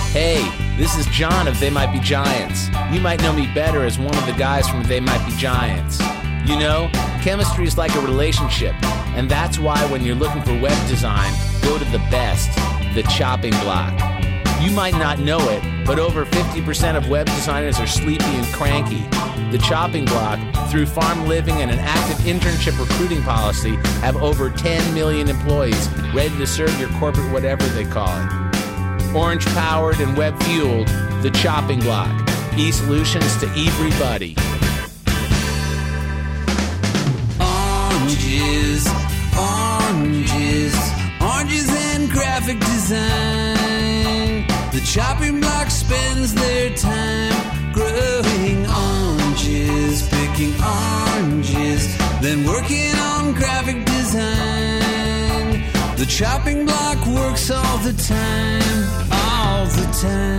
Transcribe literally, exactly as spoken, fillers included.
Hey, this is John of They Might Be Giants. You might know me better as one of the guys from They Might Be Giants. You know, chemistry is like a relationship, and that's why when you're looking for web design, go to the best, the chopping block. You might not know it, but over fifty percent of web designers are sleepy and cranky. The chopping block, through farm living and an active internship recruiting policy, have over ten million employees ready to serve your corporate whatever they call it. Orange-powered and web-fueled, the chopping block. E-solutions to everybody. Oranges, oranges, oranges and graphic design. The chopping block spends their time growing oranges, picking oranges, then working on graphic design. The chopping block works all the time, all the time.